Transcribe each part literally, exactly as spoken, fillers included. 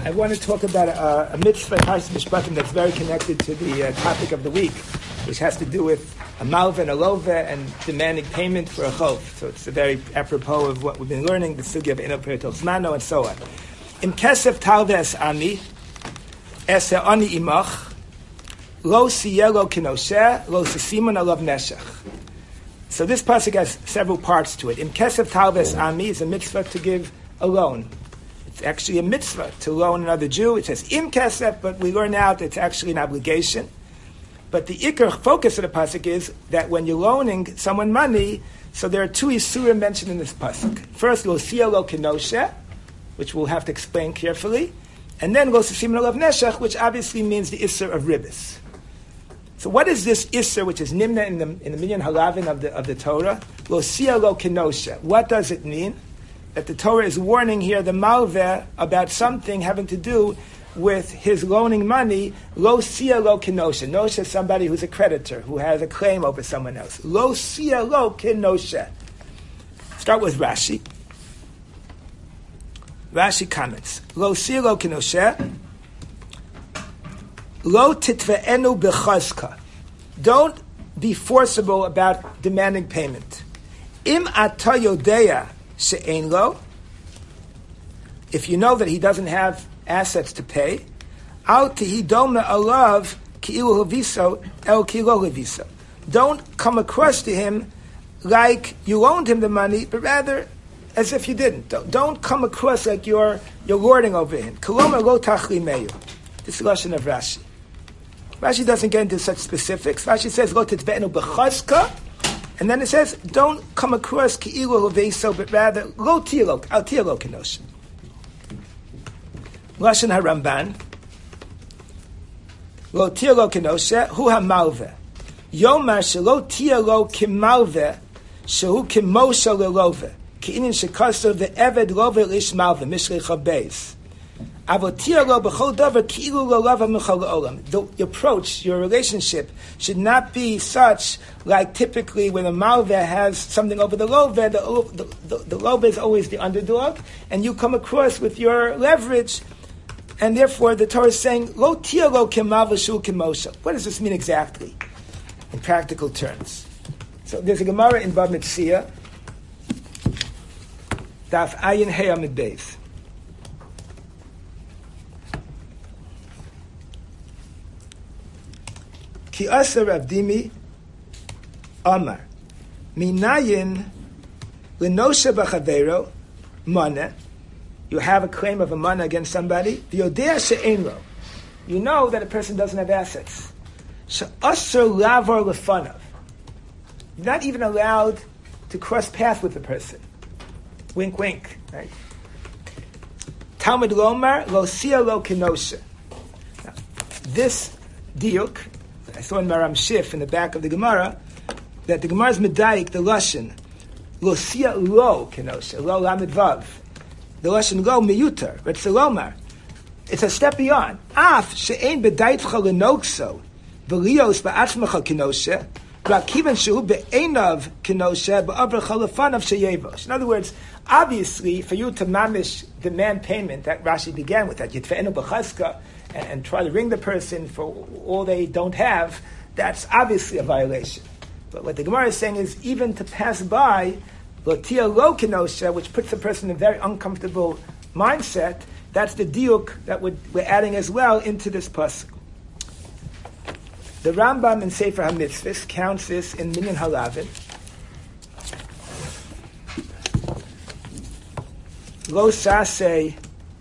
I want to talk about a, a mitzvah Parshas Mishpatim that's very connected to the uh, topic of the week, which has to do with a malva and a lova and demanding payment for a chov. So it's a very apropos of what we've been learning, the sugya of eno peritos mano and so on. Im kesef talves ami, ese ani imach, lo siyelo kinoshe, lo sisimon alav neshach. So this pasuk has several parts to it. Im kesef talves ami is a mitzvah to give a loan. It's actually a mitzvah to loan another Jew. It says im kesef, but we learn out it's actually an obligation. But the ikar focus of the pasuk is that when you're loaning someone money, so there are two isurim mentioned in this pasuk. First, lo siya lo kinoshe, which we'll have to explain carefully, and then lo sisim lo neshach, which obviously means the isur of ribbis. So what is this isur, which is nimna in the in the minyan halavin of the of the Torah? Lo siya lo kinoshe. What does it mean? That the Torah is warning here the malveh about something having to do with his loaning money. Lo siya lo kinoshe. Noshe is somebody who's a creditor, who has a claim over someone else. Lo siya lo kinoshe. Start with Rashi. Rashi comments. Lo siya lo kinoshe. Lo titve'enu b'chazka. Don't be forcible about demanding payment. Im ata yodeya she'ein lo. If you know that he doesn't have assets to pay, al tihi dome alav ki'ilu haviso el ki'lo haviso. Don't come across to him like you loaned him the money, but rather as if you didn't. Don't, don't come across like you're you're lording over him. Koloma lo tachli meyu. This is the lesson of Rashi. Rashi doesn't get into such specifics. Rashi says lo titve'enu b'chazka, and then it says don't come across ki'ilu haviso, but rather lo tiyalo al tiyalo kenosh. Lashon HaRamban, lo tia lo kenoshe, hu ha-malveh. Yomar shelo tia lo kim-malveh, shehu kim-moshe le-loveh. Ki-inin shekasov ve'eved loveh lish malveh, mishlei chabeis. Avo tia lo b'chol dover ki'ilu lo-lava m'chol olam. The approach, your relationship, should not be such like typically when a malveh has something over the loveh, the, the, the, the loveh is always the underdog, and you come across with your leverage. And therefore, the Torah is saying, "Lo tia lo kemav shu kemosha." What does this mean exactly, in practical terms? So there's a Gemara in Bava Metzia, Daf Ayin Hey Amid Beis. Ki asa Rav Dimi Amar Minayin lenosha b'chavero mana. You have a claim of a mana against somebody. You know that a person doesn't have assets. You're not even allowed to cross paths with the person. Wink, wink. Right? Talmud Lomar lo siya lo kenosha. This diuk, I saw in Maram Shif in the back of the Gemara, that the Gemara's medayik, the lashon, lo siya lo kenosha, lo lamed vav. The lesson go miyuter, but selomar. It's a step beyond. Af she'ein b'daitcha lenokso, v'lios ba'atzmacha kinoshe, v'akivan shehu be'einav kinoshe, ba'avrecha lefanav she'yevosh. In other words, obviously, for you to mamish demand payment, that Rashi began with that, yitve'enu b'chazka, and, and try to ring the person for all they don't have, that's obviously a violation. But what the Gemara is saying is, even to pass by, Lotia lo kenosha, which puts the person in a very uncomfortable mindset, that's the diuk that we're, we're adding as well into this pasuk. The Rambam in Sefer HaMitzvahs counts this in Minyan Halavin. Lo saseh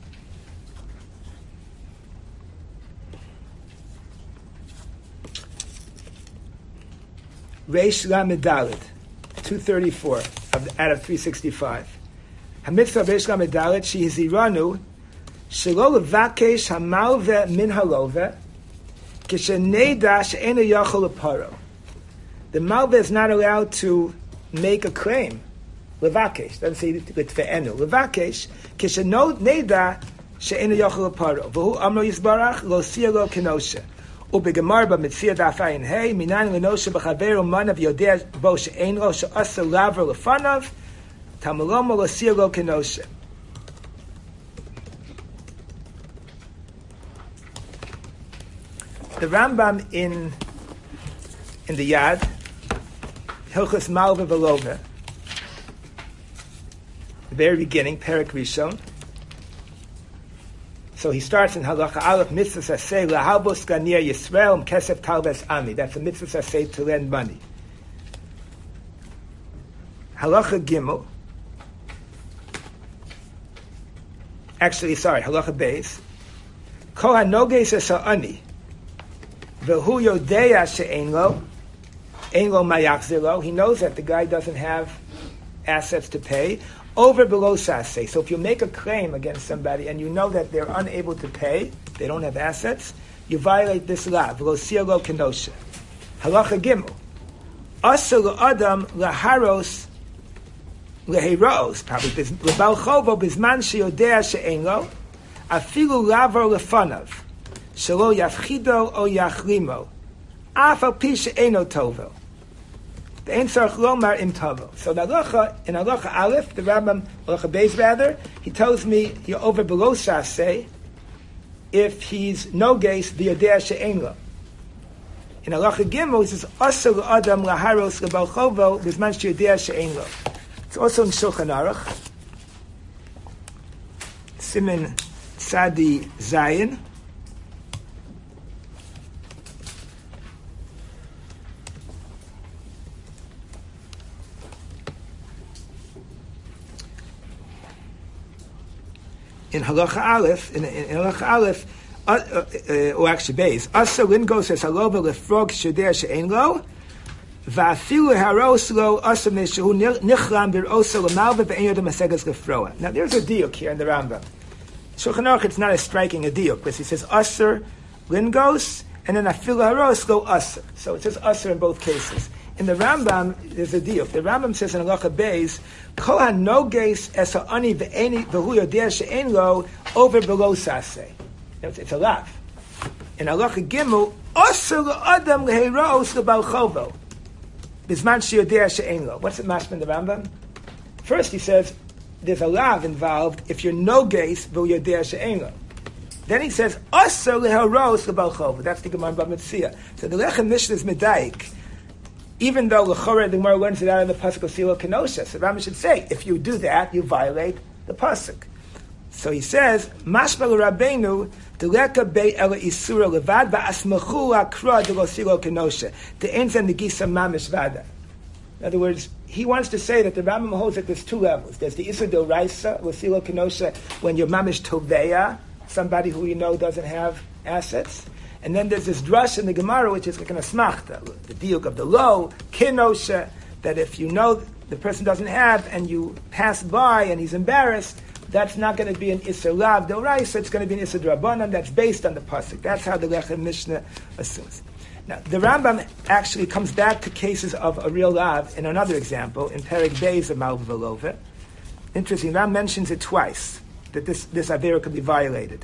Reish Lamed two thirty-four of the, out of three sixty-five. Hamitzvah Reish Lamed Dalet Shehiziranu Shelo Levakesh Hamalveh Min Haloveh Kisheneda She'ena Yachol Leparo. The malveh is not allowed to make a claim. Levakesh doesn't say Litve'enu. Levakesh Kisheneda She'ena Yachol Leparo. V'hu Amro Yisbarach Lo Siya Lo Kenoshe. Ubegemar b'mitzvah dafayin hey minan lenoshe b'chaveru manav yodeh bo she'ein lo she'asa laver lefanav tamalomo lo siya lo kenoshe. the Rambam in in the Yad, Hilchos Malva Velova, the very beginning, Perek Rishon. So he starts in Halacha Aleph, Mitzvah Saseh, Lahalbos Ganir Yisrael, Kesef Talves Ami. That's a Mitzvah Saseh to lend money. Halacha Gimel, actually, sorry, Halacha Beis, Kol HaNoges Es HaAni, V'hu Yodea She'ein Lo, Ein Lo Mayachzir Lo. He knows that the guy doesn't have assets to pay. Over below Saseh. So if you make a claim against somebody and you know that they're unable to pay, they don't have assets, you violate this law. Below Sialo Kenosha. Halacha Gimel. Asa Adam Laharos Leheros. Probably Lebal Chovo Bizman Sheyodea She'ein Lo. Afilu Lavor Lefanav. Shelo Yafchido O Yachlimo. Af Al Pi She'eino Tovo. The Ein Tzarich Lomar Im Tavo. So the halacha, in halacha Aleph, the Rambam, halacha Beis rather, he tells me you're over below Saseh if he's no geis v'yodea she'ein lo. In halacha Gimel, he says Asur Adam laharos lebal chovo b'zman sheyodea she'ein lo. It's also in Shulchan Aruch, Siman Tzadi Zayin. In Halacha Aleph, in, in, in Halacha Aleph, uh, uh, uh, or actually Beis, Asa Lingo says Halova lefrog shedeh she'ein lo, va'afilu haros lo asa meshehu nichlam bir'osa l'malva ve'en yodem hasegas lefroa. Now there's a diuk here in the Rambam. Shulchan Aruch, it's not as striking a diuk, because he says Asa Lingos, and then afilu haros lo asa. So it says Asa in both cases. In the Rambam, there's a diuk. The Rambam says in Halacha Beis, Kol HaNoges Es HaAni V'Hu Yodea She'ein Lo over below Saseh. It's, it's a lav. In Halacha Gimel, Osur L'Adam L'Heiraos L'Bal Chovo B'Zman She'Yodea She'ein Lo. What's the mashma in the Rambam? First he says, there's a lav involved if you're Noges V'Hu Yodea She'ein Lo. Then he says, Osur L'Heiraos L'Bal Chovo. That's the Gemara Bava Metzia. So the Lechem Mishnah is Medaik. Even though l'chorah the Gemara learns it out of the pasuk of Silo Kenosha, so Rambam should say, if you do that, you violate the pasuk. So he says, Mashma l'Rabbeinu deleka bei ela isura levad ba'asmachu akra de lo Silo Kenosha the enza negisa mamish vada. In other words, he wants to say that the Rambam holds that there's two levels. There's the isur d'oraisa lo Silo Kenosha when you're mamish toveya, somebody who you know doesn't have assets. And then there's this drush in the Gemara, which is like an asmachta, the diuk of the low, kinosha, that if you know the person doesn't have and you pass by and he's embarrassed, that's not going to be an Isser Lav D'Oraisa, it's going to be an Isser D'Rabbanan, that's based on the pasuk. That's how the Lechem Mishnah assumes. Now, the Rambam actually comes back to cases of a real Lav in another example, in Perek Beis of Malva Velova. Interesting, Ram mentions it twice, that this, this Avera could be violated.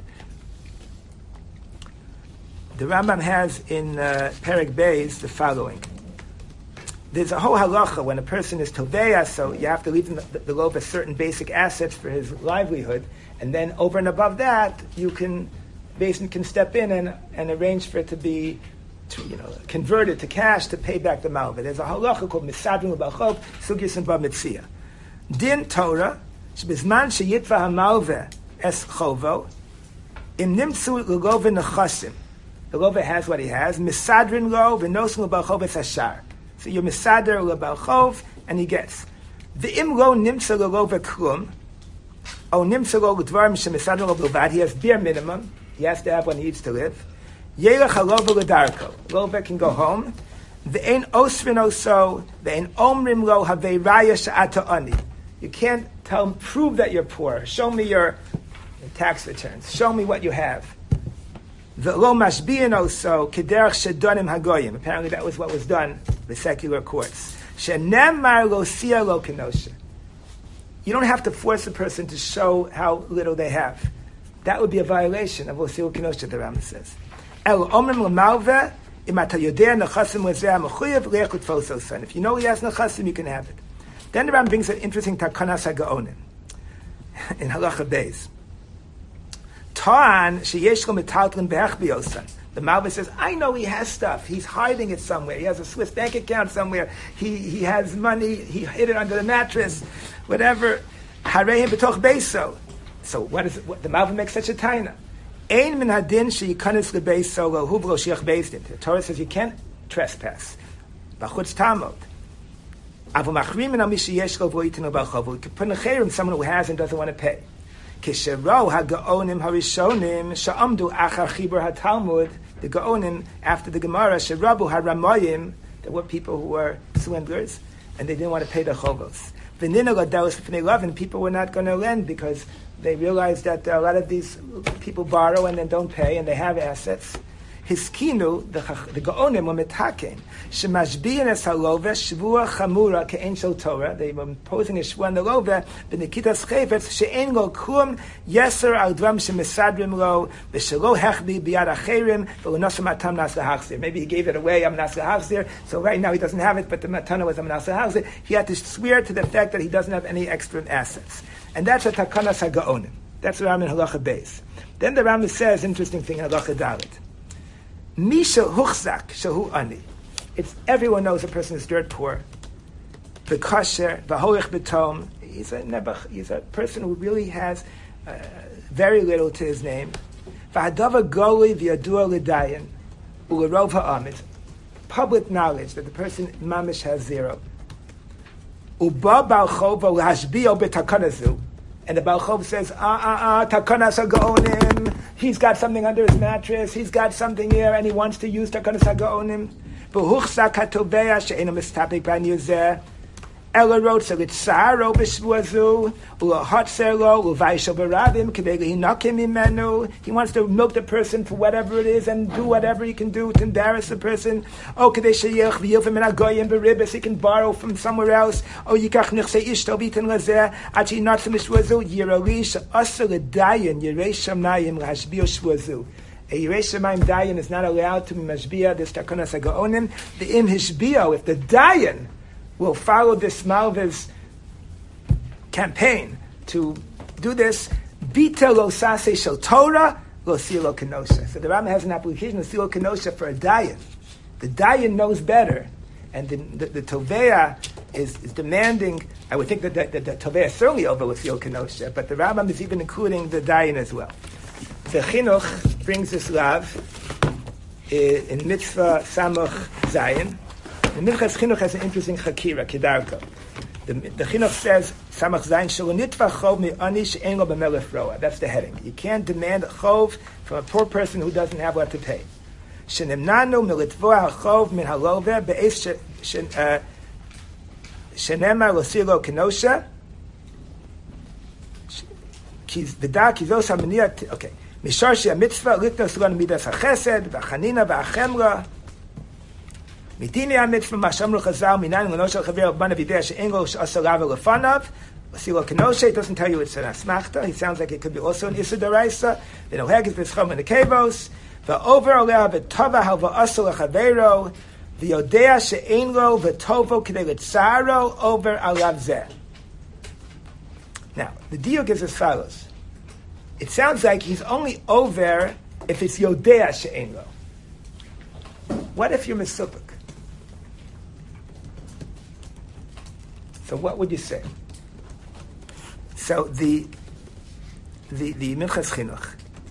The Rambam has in uh, Perek Beis the following. There's a whole halacha when a person is toveya, so you have to leave him the, the loaf as certain basic assets for his livelihood, and then over and above that, you can, Basin can step in and, and arrange for it to be, to, you know, converted to cash to pay back the malva. There's a halacha called misadrin l'balchov, sugyas and b'mitzia. Din Torah, shebizman sheyitva hamalva es chovo, im nimtzu l'gove nechasim. The lova has what he has. Misadrin lo v'nosim l'balchov es hashar. So you're misader l'balchov, and he gets. V'im lo nimtza l'lova klum, o nimtza lo l'dvarim shemisadrin lo b'lvad. He has bare minimum. He has to have what he needs to live. Yelech halova l'darko. Lova can go home. V'ein osrin oso, v'ein omrim lo havei raya sha'ata ani. You can't tell him, prove that you're poor. Show me your tax returns. Show me what you have. V'lo mashbi'in oso kederach shedonim hagoyim. Apparently that was what was done the secular courts. Shenemar lo sia lo kenosha. You don't have to force a person to show how little they have. That would be a violation of lo sia lo kenosha, the Rambam says. El omrim l'malveh imata yodea nechasim lezeh mechuyev leich l'tfos osan. If you know he has nechasim, you can have it. Then the Rambam brings an interesting takanas hagaonim in halacha beis. Ta'an sheyesh lo metaltlin be'ech biosan. The Malva says, I know he has stuff. He's hiding it somewhere. He has a Swiss bank account somewhere. He he has money. He hid it under the mattress. Whatever. Harehim b'toch beiso. So what is it? What, the Malva makes such a taina. Ein min hadin she'yikanis lebeisol lo huvlo shiach beisdin. The Torah says you can't trespass. B'chutz tamot. Avu machrimin al mishiyesh lo v'oitinu b'chavu. You can put in a cherim someone who has and doesn't want to pay. Kishero ha'gaonim harishonim sha'amdu achar chibur ha'talmud. The gaonim after the Gemara sherabu ha'ramayim. There were people who were swindlers and they didn't want to pay the chovos. V'nina l'dalos b'fnei lavin. People were not going to lend because they realized that a lot of these people borrow and then don't pay, and they have assets. Hiskinu, the, the Gaonim were metaken. Shemashbiyan es halove, shvua chamura ke'en shel Torah. They were imposing a shvua on the love, b'nikitas chayvetz, she'en lo kum yeser al dvam shemesadrim lo, v'shelo hechbi biyad acherim, v'lonosam matam nas lahachzir. Maybe he gave it away, I'm nas lahachzir, so right now he doesn't have it, but the matana was I'm nas lahachzir. He had to swear to the fact that he doesn't have any extra assets. And that's a takanas ha'gaonim. That's the Ram in Halacha Beis. Then the Ram says, interesting thing in Halacha Dalet. Misha huchzak shahu ani. It's everyone knows a person is dirt poor. Bekasher v'hoich betom. He's a nebuch. He's a person who really has uh, very little to his name. V'hadava goli v'yadua l'dayin u'lerov ha'am. It's public knowledge that the person mamish has zero. Uba bal chov v'hashbio b'takanazu. And the Baal Chov says, ah, ah, ah, takanas ha'gaonim. He's got something under his mattress. He's got something here, and he wants to use takanas ha'gaonim. V'huchzak ha'tovea she'ena mistapik b'anyuzeh. Ella wrote, so it's sa'aro b'shvuazu, u'la'hotzer lo, u'vaishel b'ravim, k'vei l'hinakim imenu. He wants to milk the person for whatever it is and do whatever he can do to embarrass the person. Oh, k'vei sheyech v'yilvim min ha'goyim b'ribis, he can borrow from somewhere else. Oh, yikach nechsei ishto v'iten lazeh, ad she'inatzim b'shvuazu, yirali she'asa l'dayin, yirei shamayim l'hashbiyo shvuazu. A Yirei Shamayim dayan is not allowed to be mashbiya, this takanas ha'gaonim. The im hishbiyo, if the dayan will follow this Malva's campaign to do this. Bita lo sase shel Torah lo silo kenosha. So the Rambam has an application of silo kenosha for a dayan. The dayan knows better, and the, the, the Tovea is, is demanding. I would think that the, the, the Tovea is certainly over with silo kenosha, but the Rambam is even including the dayan as well. The Chinuch brings this lav in, in Mitzvah Samuch Zayin. The Minchas Chinuch has an interesting chakira, kedarko. The, the Chinuch says, Samach Zayin, Shalonitva chov mi'ani she'en lo b'melech roa. That's the heading. You can't demand a chov from a poor person who doesn't have what to pay. Shenemnanu militvoa ha'chov min halove be'ez shenema losilo kenosha. V'da kizos ha'maniya, okay. Mishar she'amitzvah liknos lon midas ha'chesed, v'chanina v'achemra. Mitini ha-mitzvah ma'shamru chazal minan l'noshel chaver b'ban avideh she'en lo she'asalav lefanav l'silo kenosha. It doesn't tell you it's an asmachta. He sounds like it could be also an issa d'oraisa. The noheg is v'schom in the kevos. V'over oleh v'tova hal v'asal l'chavero v'yodea she'en lo v'tovo k'dei l'tzaro over alav zeh. Now, the diuk is as follows. It sounds like he's only over if it's yodea she'en lo. What if you're misupik? So what would you say? So the the the Minchas Chinuch.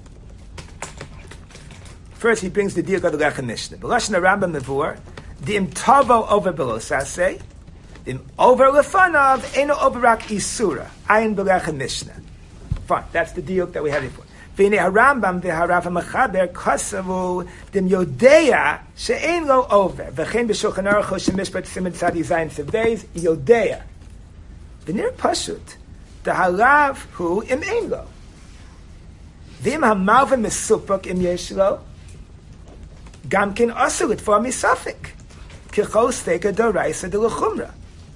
First, he brings the diuk of the Lechem Mishnah. B'lashon Rambam Mevur, the im tavo over below saseh, the im over lefanav eno over rak isura ayin b'Lechem Mishnah. Fine, that's the diuk that we had before. V'nei Rambam v'harav ha'mechaber kasavu dim yodea she'en lo over v'chein b'shulchan aruch shemishpat siman tzadi zayin seveis yodea. V'nir pashut the harav hu im ein lo v'im hamalva mesupok im yesh lo gam ken asur it for misafik kichol steka doraisa de l'chumra.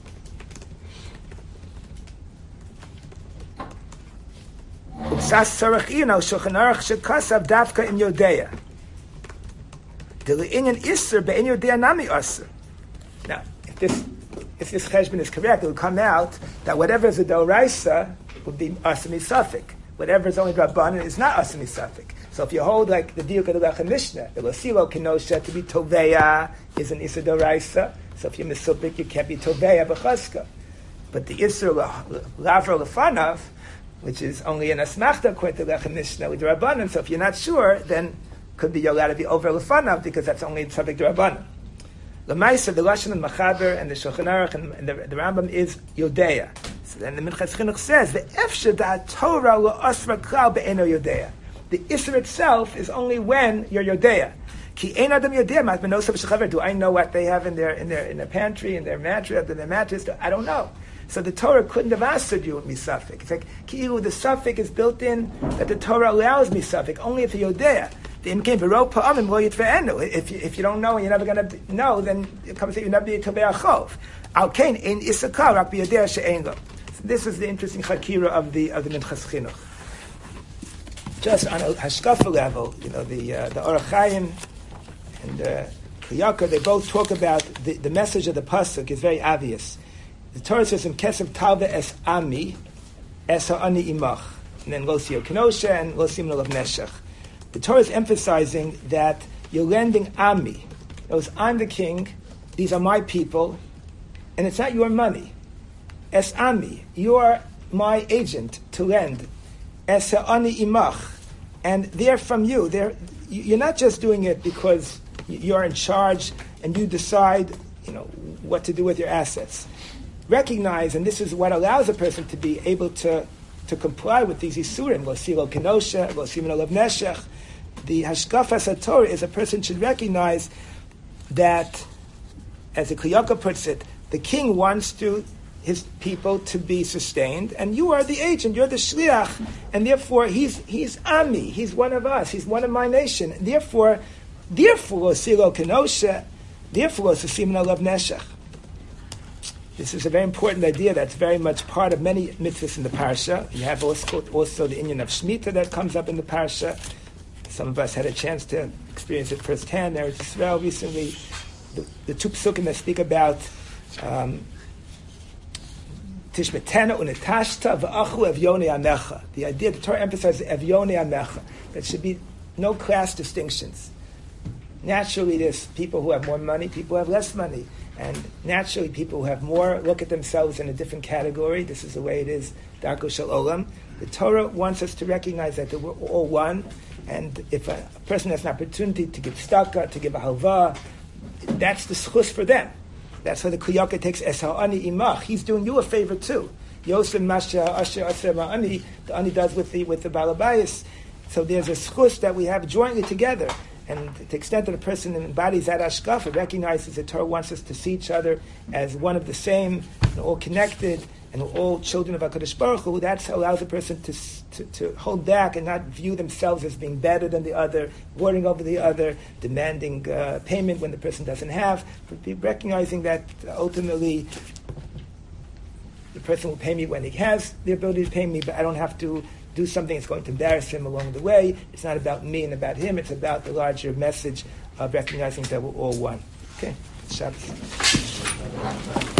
Sas tzarech ino shulchan aruch shekasav davka im yodea. The le'inyan iser be'in yodea nami aser. Now, if this if this cheshbon is correct, it will come out that whatever is a doraisa would be aser misafik. Whatever is only rabbanan is not aser misafik. So if you hold like the diuk of the Lechem Mishnah, the Losilo Kenosha to be Toveya is an Issa Doraisa. So if you're Mesupik, you can't be Toveya B'chaska. But the Issa Lavro Lefanav, which is only an Asmachta according to the Lechem Mishnah with the Rabbanan, so if you're not sure, then could be you're allowed to be over Lefanav because that's only subject to Rabbanan. The Maisa, the Lashon and Machaber and the Shulchan Aruch and, and the, the Rambam is Yodea. So then the Minchas Chinuch says the Efshe da Torah lo Asra Klal be'eno Yodea. The Isser itself is only when you're Yodea. Ki ein adam Yodea mat benosav shechaver. Do I know what they have in their in their in their pantry, in their mattress, in their mattress? I don't know. So the Torah couldn't have answered you with misafik. It's like ki'ilu, the suffix is built in that the Torah allows misafik only if you're Yodea. If you, if you don't know and you're never going to know, then it comes to you never be a Tovei Achov. Al Kain in Issachar rak biyodea she'ein lo. This is the interesting chakira of the of the Minchas Chinuch. Just on a hashkafa level, you know, the uh, the Orach Chaim and uh, Kiyaka, they both talk about the, the message of the pasuk is very obvious. The Torah says in Kesav Talve es Ami es ha'ani imach, and then Lo Siyot Kenosha and Lo Simon Olav Neshach. The Torah is emphasizing that you're lending Ami. It was, I'm the king, these are my people, and it's not your money. Es Ami, you are my agent to lend. Es ha'ani imach, and they're from you. They're, you're not just doing it because you're in charge and you decide, you know, what to do with your assets. Recognize, and this is what allows a person to be able to to comply with these isurim, lo silo kenosha, lo simon olav neshech. The hashkafas haTorah is a person should recognize that, as the Kliyaka puts it, the king wants to his people to be sustained, and you are the agent, you're the shliach, and therefore he's he's ami, he's one of us, he's one of my nation. And therefore, therefore lo silo kenosha, therefore lo simon olav neshech. This is a very important idea that's very much part of many mitzvahs in the parsha. You have also, also the inyan of Shemitah that comes up in the parsha. Some of us had a chance to experience it firsthand. Eretz Yisrael recently, the, the two psukim that speak about um, Tishmetena unetashta v'achu evyonei amecha. The idea, the Torah emphasizes evyonei amecha. There should be no class distinctions. Naturally, there's people who have more money, people who have less money. And naturally, people who have more look at themselves in a different category. This is the way it is, Darko Shel Olam. The Torah wants us to recognize that we're all one. And if a person has an opportunity to give tzedakah, to give a halva, that's the schus for them. That's why the Kliyaka takes es ha'ani imach. He's doing you a favor too. Yosef Masha Asher Asher Ma'ani, the ani does with the with the balabayas. So there's a schus that we have jointly together. And to the extent that a person embodies that ashkafa, recognizes that Torah wants us to see each other as one of the same, and all connected, and all children of HaKadosh Baruch Hu, that allows a person to, to, to hold back and not view themselves as being better than the other, lording over the other, demanding uh, payment when the person doesn't have, but recognizing that ultimately the person will pay me when he has the ability to pay me, but I don't have to do something that's going to embarrass him along the way. It's not about me and about him. It's about the larger message of recognizing that we're all one. Okay, Shabbos.